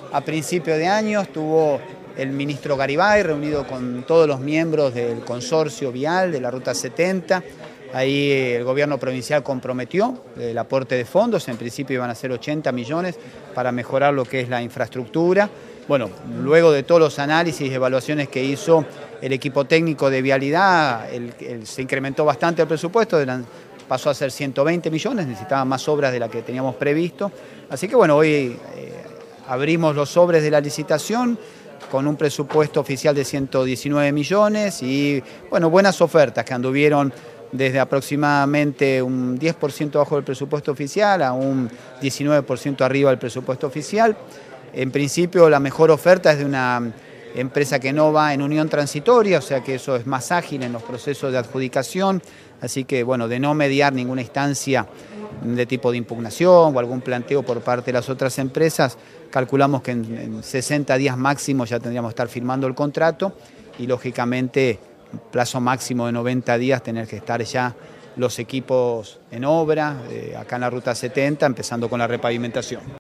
A principio de año estuvo el ministro Garibay reunido con todos los miembros del consorcio vial de la Ruta 70. Ahí el gobierno provincial comprometió el aporte de fondos, en principio iban a ser 80 millones para mejorar lo que es la infraestructura. Bueno, luego de todos los análisis y evaluaciones que hizo el equipo técnico de vialidad, se incrementó bastante el presupuesto, pasó a ser 120 millones, necesitaba más obras de las que teníamos previsto. Así que bueno, hoy abrimos los sobres de la licitación con un presupuesto oficial de 119 millones y bueno, buenas ofertas que anduvieron desde aproximadamente un 10% bajo del presupuesto oficial a un 19% arriba del presupuesto oficial. En principio la mejor oferta es de una empresa que no va en unión transitoria, o sea que eso es más ágil en los procesos de adjudicación, así que bueno, de no mediar ninguna instancia de tipo de impugnación o algún planteo por parte de las otras empresas, calculamos que en 60 días máximo ya tendríamos que estar firmando el contrato y lógicamente plazo máximo de 90 días tener que estar ya los equipos en obra, acá en la Ruta 70, empezando con la repavimentación.